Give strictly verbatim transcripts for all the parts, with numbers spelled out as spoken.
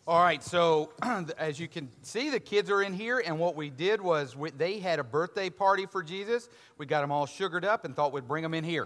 All right, so as you can see, the kids are in here, and what we did was we, they had a birthday party for Jesus. We got them all sugared up and thought we'd bring them in here.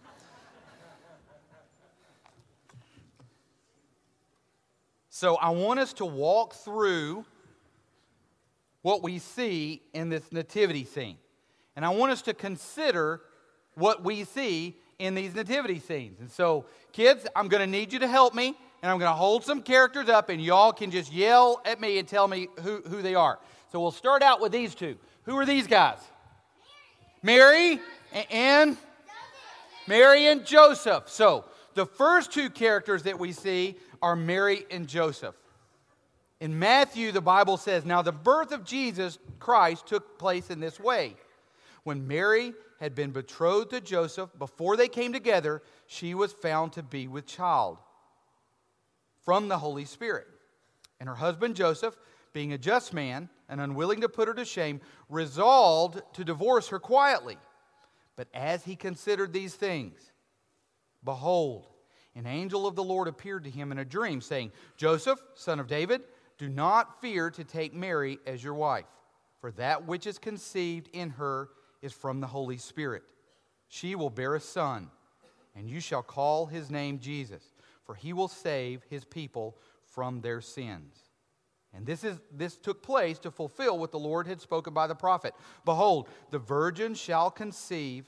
So I want us to walk through what we see in this nativity scene. And I want us to consider what we see in these nativity scenes. And so, kids, I'm going to need you to help me. And I'm going to hold some characters up, and y'all can just yell at me and tell me who, who they are. So we'll start out with these two. Who are these guys? Mary, Mary and, and Mary and Joseph. So the first two characters that we see are Mary and Joseph. In Matthew, the Bible says, "Now the birth of Jesus Christ took place in this way. When Mary had been betrothed to Joseph, before they came together, she was found to be with child from the Holy Spirit. And her husband Joseph, being a just man and unwilling to put her to shame, resolved to divorce her quietly. But as he considered these things, behold, an angel of the Lord appeared to him in a dream, saying, 'Joseph, son of David, do not fear to take Mary as your wife, for that which is conceived in her is from the Holy Spirit. She will bear a son, and you shall call his name Jesus, for he will save his people from their sins.' And this is this took place to fulfill what the Lord had spoken by the prophet. 'Behold, the virgin shall conceive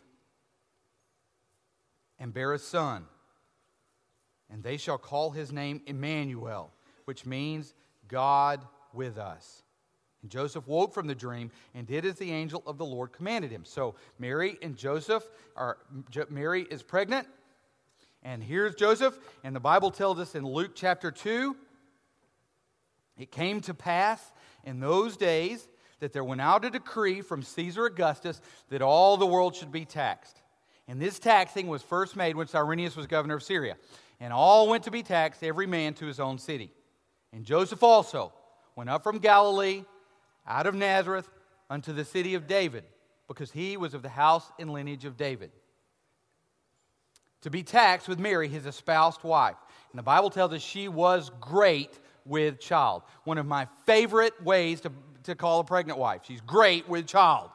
and bear a son, and they shall call his name Emmanuel,' which means God with us. And Joseph woke from the dream and did as the angel of the Lord commanded him." So Mary and Joseph are Mary is pregnant. And here's Joseph, and the Bible tells us in Luke chapter two, "It came to pass in those days that there went out a decree from Caesar Augustus that all the world should be taxed. And this taxing was first made when Cyrenius was governor of Syria. And all went to be taxed, every man to his own city. And Joseph also went up from Galilee, out of Nazareth, unto the city of David, because he was of the house and lineage of David, to be taxed with Mary, his espoused wife. And the Bible tells us she was great with child. One of my favorite ways to, to call a pregnant wife. She's great with child.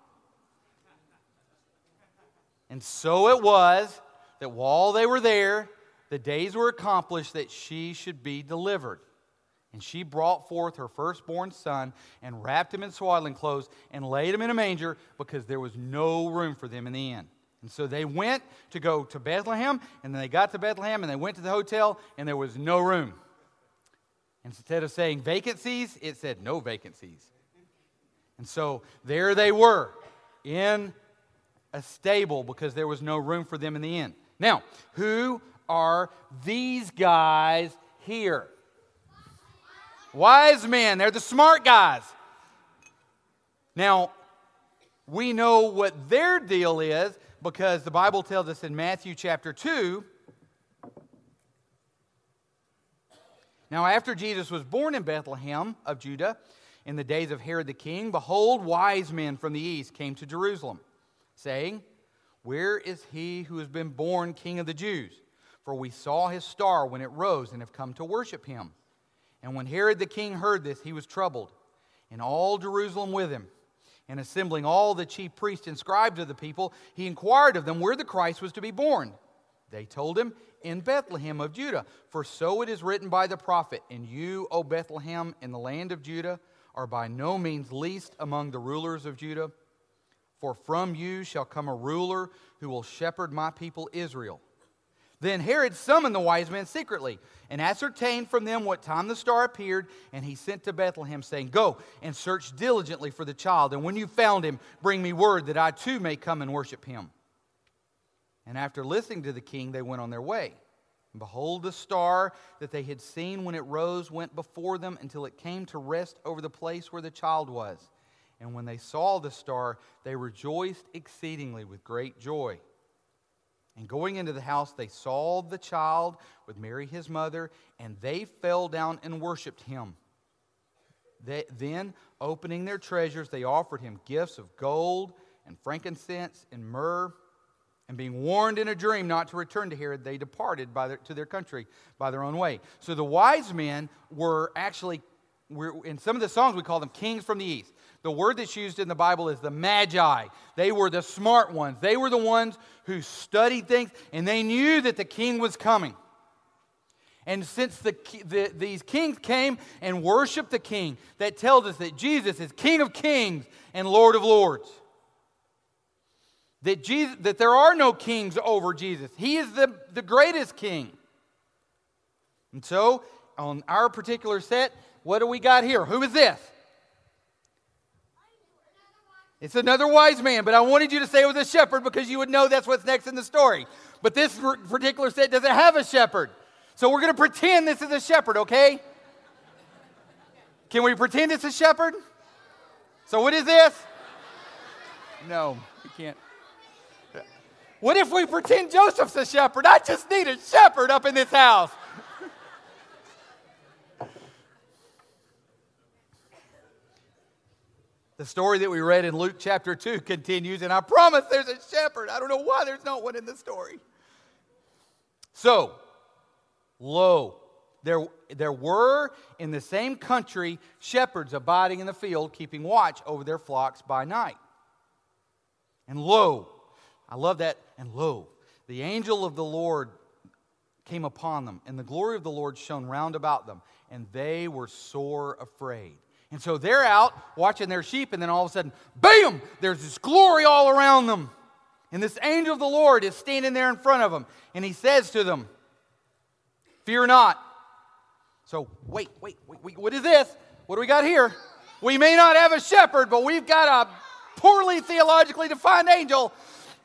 And so it was that while they were there, the days were accomplished that she should be delivered. And she brought forth her firstborn son and wrapped him in swaddling clothes and laid him in a manger because there was no room for them in the inn. And so they went to go to Bethlehem, and then they got to Bethlehem, and they went to the hotel, and there was no room. Instead of saying vacancies, it said no vacancies. And so there they were in a stable because there was no room for them in the inn. Now, who are these guys here? Wise men. They're the smart guys. Now, we know what their deal is, because the Bible tells us in Matthew chapter two, "Now after Jesus was born in Bethlehem of Judah, in the days of Herod the king, behold, wise men from the east came to Jerusalem, saying, 'Where is he who has been born King of the Jews? For we saw his star when it rose and have come to worship him.' And when Herod the king heard this, he was troubled, and all Jerusalem with him. And assembling all the chief priests and scribes of the people, he inquired of them where the Christ was to be born. They told him, 'In Bethlehem of Judah, for so it is written by the prophet, and you, O Bethlehem, in the land of Judah, are by no means least among the rulers of Judah. For from you shall come a ruler who will shepherd my people Israel.' Then Herod summoned the wise men secretly and ascertained from them what time the star appeared, and he sent to Bethlehem, saying, 'Go and search diligently for the child, and when you found him, bring me word that I too may come and worship him.' And after listening to the king, they went on their way. And behold, the star that they had seen when it rose went before them until it came to rest over the place where the child was. And when they saw the star, they rejoiced exceedingly with great joy. And going into the house, they saw the child with Mary his mother, and they fell down and worshipped him. They, then, opening their treasures, they offered him gifts of gold and frankincense and myrrh. And being warned in a dream not to return to Herod, they departed by their, to their country by their own way. So the wise men were actually, we're, in some of the songs we call them kings from the east. The word that's used in the Bible is the magi. They were the smart ones. They were the ones who studied things, and they knew that the king was coming. And since the, the, these kings came and worshiped the king, that tells us that Jesus is King of kings and Lord of lords. That, Jesus, that there are no kings over Jesus. He is the, the greatest king. And so, on our particular set, what do we got here? Who is this? It's another wise man, but I wanted you to say it was a shepherd because you would know that's what's next in the story. But this particular set doesn't have a shepherd. So we're going to pretend this is a shepherd, okay? Can we pretend it's a shepherd? So what is this? No, we can't. What if we pretend Joseph's a shepherd? I just need a shepherd up in this house. The story that we read in Luke chapter two continues, and I promise there's a shepherd. I don't know why there's not one in the story. So, lo, there, there were in the same country shepherds abiding in the field, keeping watch over their flocks by night. And lo, I love that. And lo, the angel of the Lord came upon them, and the glory of the Lord shone round about them, and they were sore afraid. And so they're out watching their sheep, and then all of a sudden, bam! There's this glory all around them. And this angel of the Lord is standing there in front of them, and he says to them, fear not. So, wait, wait, wait, wait, what is this? What do we got here? We may not have a shepherd, but we've got a poorly theologically defined angel.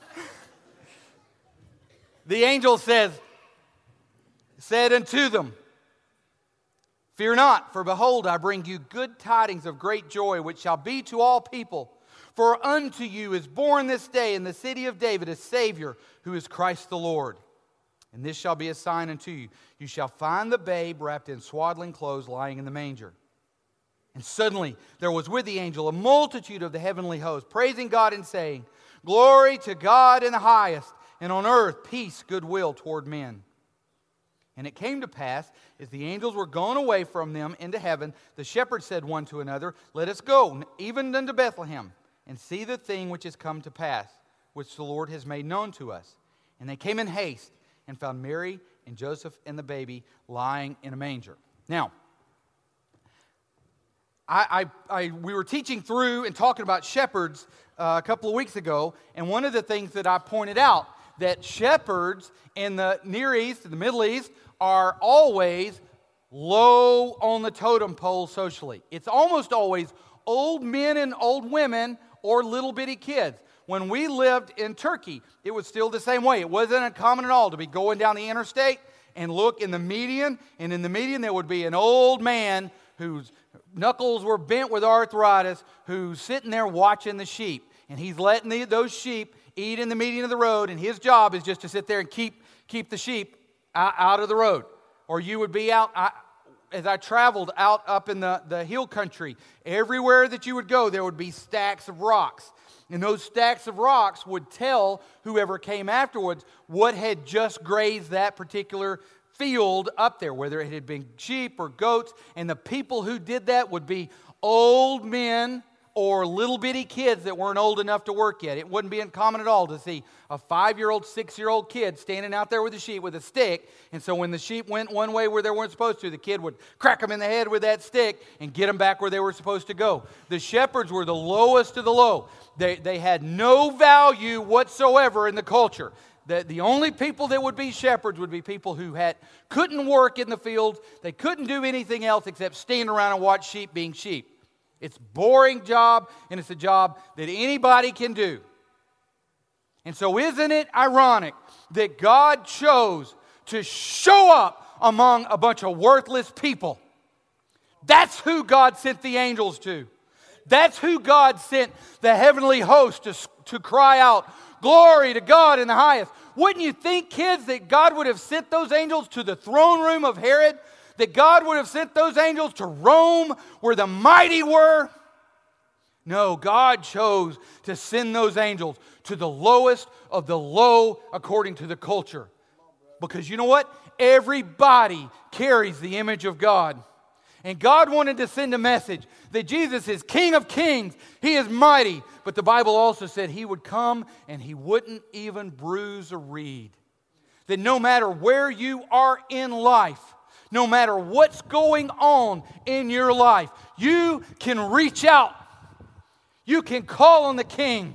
The angel says, said unto them, fear not, for behold, I bring you good tidings of great joy, which shall be to all people. For unto you is born this day in the city of David a Savior, who is Christ the Lord. And this shall be a sign unto you. You shall find the babe wrapped in swaddling clothes, lying in the manger. And suddenly there was with the angel a multitude of the heavenly host, praising God and saying, glory to God in the highest, and on earth peace, goodwill toward men. And it came to pass, as the angels were gone away from them into heaven, the shepherds said one to another, let us go, even unto Bethlehem, and see the thing which is come to pass, which the Lord has made known to us. And they came in haste, and found Mary and Joseph and the baby lying in a manger. Now, I, I, I we were teaching through and talking about shepherds uh, a couple of weeks ago, and one of the things that I pointed out, that shepherds in the Near East, in the Middle East, are always low on the totem pole socially. It's almost always old men and old women or little bitty kids. When we lived in Turkey, it was still the same way. It wasn't uncommon at all to be going down the interstate and look in the median, and in the median there would be an old man whose knuckles were bent with arthritis, who's sitting there watching the sheep. And he's letting the, those sheep eat in the median of the road, and his job is just to sit there and keep, keep the sheep out, out of the road. Or you would be out, I, as I traveled out up in the, the hill country, everywhere that you would go, there would be stacks of rocks. And those stacks of rocks would tell whoever came afterwards what had just grazed that particular field up there, whether it had been sheep or goats. And the people who did that would be old men or little bitty kids that weren't old enough to work yet. It wouldn't be uncommon at all to see a five-year-old, six-year-old kid standing out there with a sheep with a stick. And so when the sheep went one way where they weren't supposed to, the kid would crack them in the head with that stick and get them back where they were supposed to go. The shepherds were the lowest of the low. They, they had no value whatsoever in the culture. The, the only people that would be shepherds would be people who had couldn't work in the fields. They couldn't do anything else except stand around and watch sheep being sheep. It's a boring job, and it's a job that anybody can do. And so isn't it ironic that God chose to show up among a bunch of worthless people? That's who God sent the angels to. That's who God sent the heavenly host to, to cry out, glory to God in the highest. Wouldn't you think, kids, that God would have sent those angels to the throne room of Herod? That God would have sent those angels to Rome where the mighty were? No, God chose to send those angels to the lowest of the low according to the culture. Because you know what? Everybody carries the image of God. And God wanted to send a message that Jesus is King of Kings. He is mighty. But the Bible also said He would come and He wouldn't even bruise a reed. That no matter where you are in life, no matter what's going on in your life, you can reach out. You can call on the King.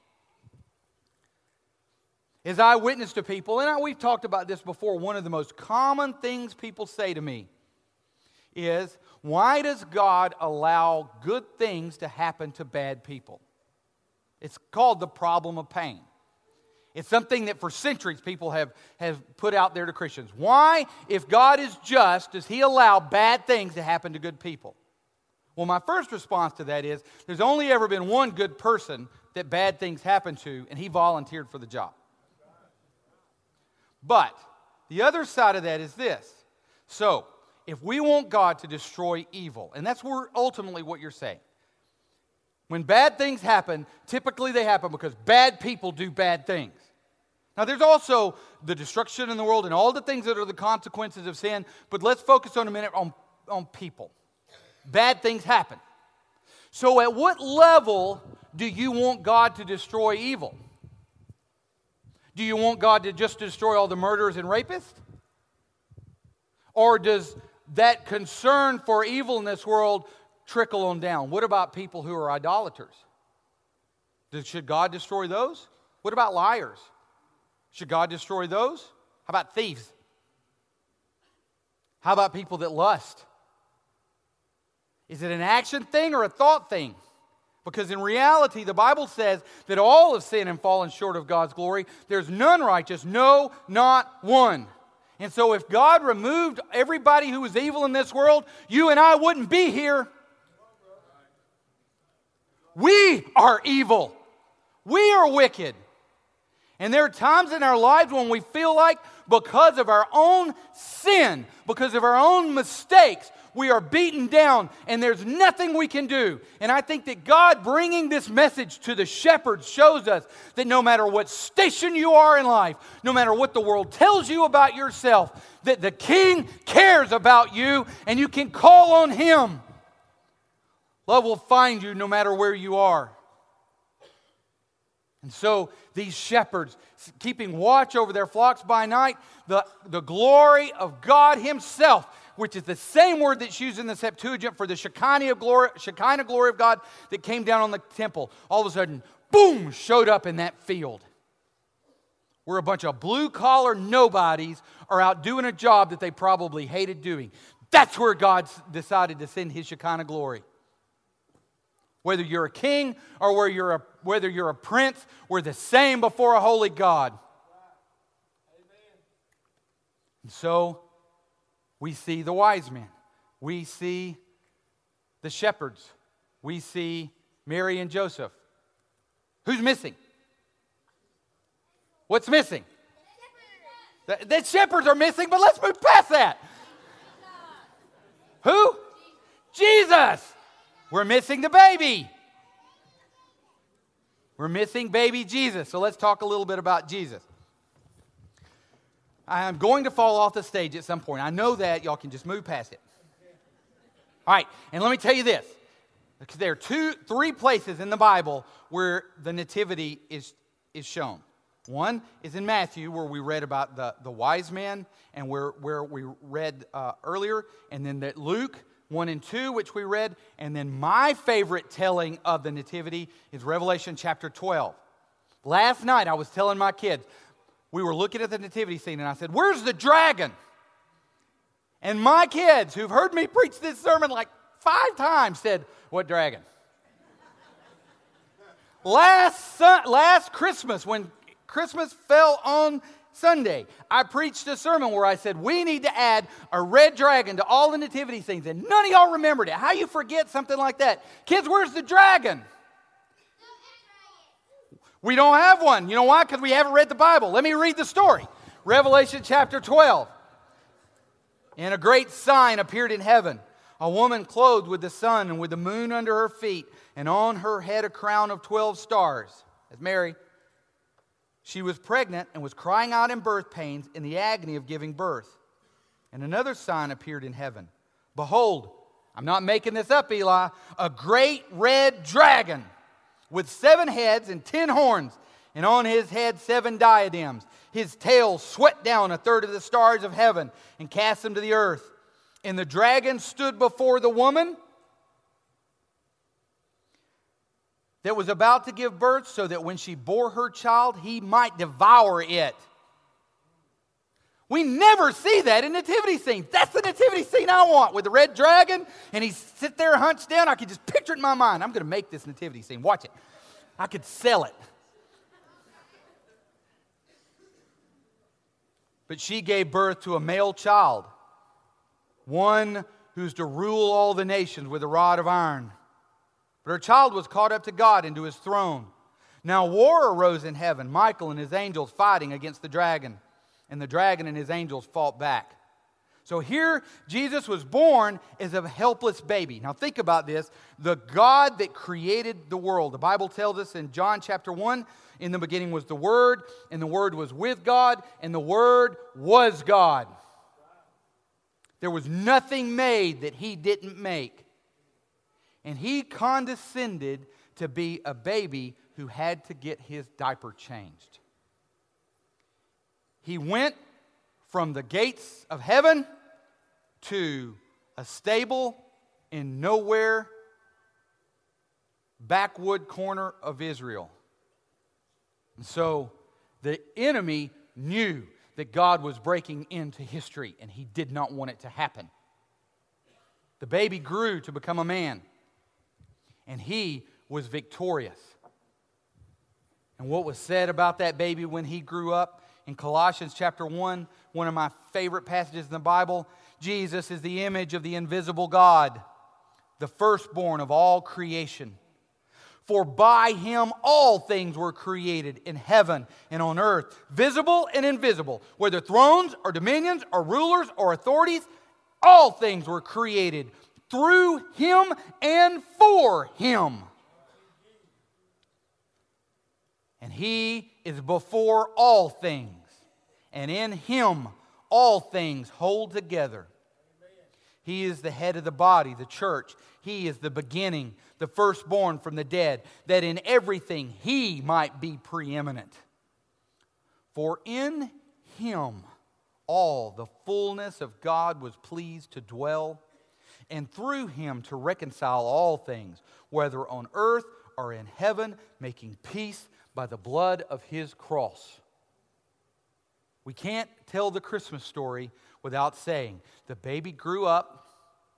As I witness to people, and I, we've talked about this before, one of the most common things people say to me is, why does God allow good things to happen to bad people? It's called the problem of pain. It's something that for centuries people have, have put out there to Christians. Why, if God is just, does He allow bad things to happen to good people? Well, my first response to that is, there's only ever been one good person that bad things happen to, and he volunteered for the job. But the other side of that is this. So, if we want God to destroy evil, and that's where ultimately what you're saying. When bad things happen, typically they happen because bad people do bad things. Now, there's also the destruction in the world and all the things that are the consequences of sin, but let's focus on a minute on, on people. Bad things happen. So at what level do you want God to destroy evil? Do you want God to just destroy all the murderers and rapists? Or does that concern for evil in this world trickle on down? What about people who are idolaters? Should God destroy those? What about liars? Should God destroy those? How about thieves? How about people that lust? Is it an action thing or a thought thing? Because in reality, the Bible says that all have sinned and fallen short of God's glory. There's none righteous, no, not one. And so if God removed everybody who was evil in this world, you and I wouldn't be here. We are evil. We are wicked. And there are times in our lives when we feel like because of our own sin, because of our own mistakes, we are beaten down and there's nothing we can do. And I think that God bringing this message to the shepherds shows us that no matter what station you are in life, no matter what the world tells you about yourself, that the King cares about you and you can call on Him. Love will find you no matter where you are. And so these shepherds, keeping watch over their flocks by night, the, the glory of God Himself, which is the same word that's used in the Septuagint for the Shekinah glory, Shekinah glory of God that came down on the temple, all of a sudden, boom, showed up in that field. Where a bunch of blue-collar nobodies are out doing a job that they probably hated doing. That's where God decided to send His Shekinah glory. Whether you're a king or whether you're a, whether you're a prince, we're the same before a holy God. And so, we see the wise men. We see the shepherds. We see Mary and Joseph. Who's missing? What's missing? The, the shepherds are missing, but let's move past that. Who? Jesus. We're missing the baby. We're missing baby Jesus. So let's talk a little bit about Jesus. I am going to fall off the stage at some point. I know that. Y'all can just move past it. All right. And let me tell you this. Because there are two, three places in the Bible where the nativity is, is shown. One is in Matthew, where we read about the, the wise men and where, where we read uh, earlier. And then that Luke one and two, which we read. And then my favorite telling of the nativity is Revelation chapter twelve. Last night I was telling my kids, we were looking at the nativity scene, and I said, where's the dragon? And my kids, who've heard me preach this sermon like five times, said, what dragon? last, last Christmas, when Christmas fell on Sunday, I preached a sermon where I said, we need to add a red dragon to all the nativity scenes, and none of y'all remembered it. How you forget something like that? Kids, where's the dragon? We don't have one. You know why? Because we haven't read the Bible. Let me read the story. Revelation chapter twelve. And a great sign appeared in heaven. a woman clothed with the sun and with the moon under her feet, and on her head a crown of twelve stars. That's Mary. She was pregnant and was crying out in birth pains in the agony of giving birth. And another sign appeared in heaven. Behold, I'm not making this up, Eli, a great red dragon with seven heads and ten horns, and on his head seven diadems. His tail swept down a third of the stars of heaven and cast them to the earth. And the dragon stood before the woman that was about to give birth, so that when she bore her child, he might devour it. We never see that in nativity scenes. That's the nativity scene I want, with the red dragon, and he sit there hunched down. I could just picture it in my mind. I'm going to make this nativity scene. Watch it. I could sell it. But she gave birth to a male child, one who's to rule all the nations with a rod of iron. But her child was caught up to God into his throne. Now war arose in heaven, Michael and his angels fighting against the dragon. And the dragon and his angels fought back. So here Jesus was born as a helpless baby. Now think about this. The God that created the world. The Bible tells us in John chapter one, in the beginning was the Word, and the Word was with God, and the Word was God. There was nothing made that He didn't make. And He condescended to be a baby who had to get his diaper changed. He went from the gates of heaven to a stable in nowhere, backwood corner of Israel. And so the enemy knew that God was breaking into history, and he did not want it to happen. The baby grew to become a man, and he was victorious. And what was said about that baby when he grew up? In Colossians chapter one, one of my favorite passages in the Bible, Jesus is the image of the invisible God, the firstborn of all creation. For by Him all things were created in heaven and on earth, visible and invisible, whether thrones or dominions or rulers or authorities, all things were created through Him and for Him. And He is before all things, and in Him all things hold together. He is the head of the body, the church. He is the beginning, the firstborn from the dead, that in everything He might be preeminent. For in Him all the fullness of God was pleased to dwell, and through Him to reconcile all things, whether on earth or in heaven, making peace by the blood of His cross. We can't tell the Christmas story without saying the baby grew up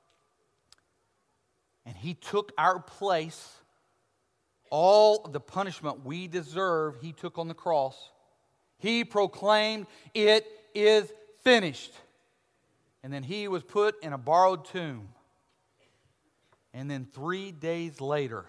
and He took our place. All of the punishment we deserve, He took on the cross. He proclaimed, "It is finished." And then He was put in a borrowed tomb. And then three days later,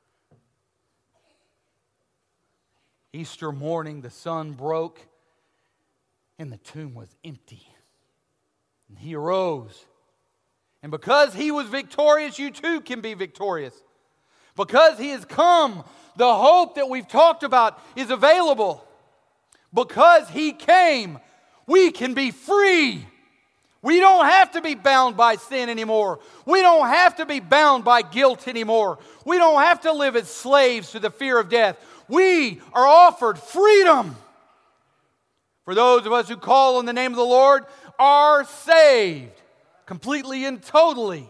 Easter morning, the sun broke and the tomb was empty. And He arose. And because He was victorious, you too can be victorious. Because He has come, the hope that we've talked about is available. Because He came, we can be free. We don't have to be bound by sin anymore. We don't have to be bound by guilt anymore. We don't have to live as slaves to the fear of death. We are offered freedom. For those of us who call on the name of the Lord are saved completely and totally.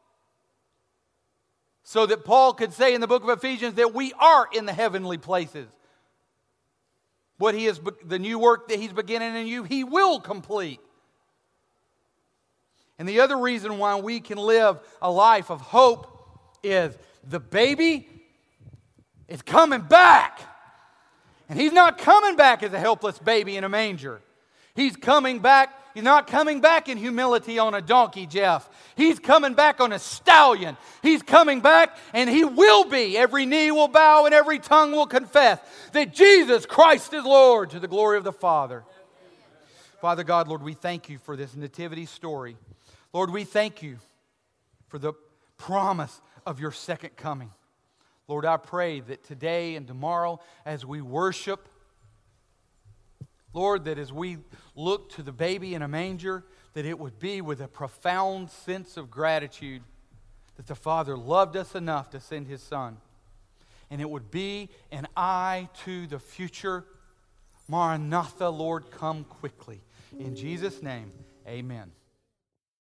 So that Paul could say in the book of Ephesians that we are in the heavenly places. What he is, the new work that He's beginning in you, He will complete. And the other reason why we can live a life of hope is the baby is coming back. And He's not coming back as a helpless baby in a manger. He's coming back. He's not coming back in humility on a donkey, Jeff. He's coming back on a stallion. He's coming back, and He will be. Every knee will bow and every tongue will confess that Jesus Christ is Lord, to the glory of the Father. Father God, Lord, we thank You for this nativity story. Lord, we thank You for the promise of your second coming. Lord, I pray that today and tomorrow as we worship, Lord, that as we look to the baby in a manger, that it would be with a profound sense of gratitude that the Father loved us enough to send His Son. And it would be an eye to the future. Maranatha, Lord, come quickly. In Jesus' name, amen.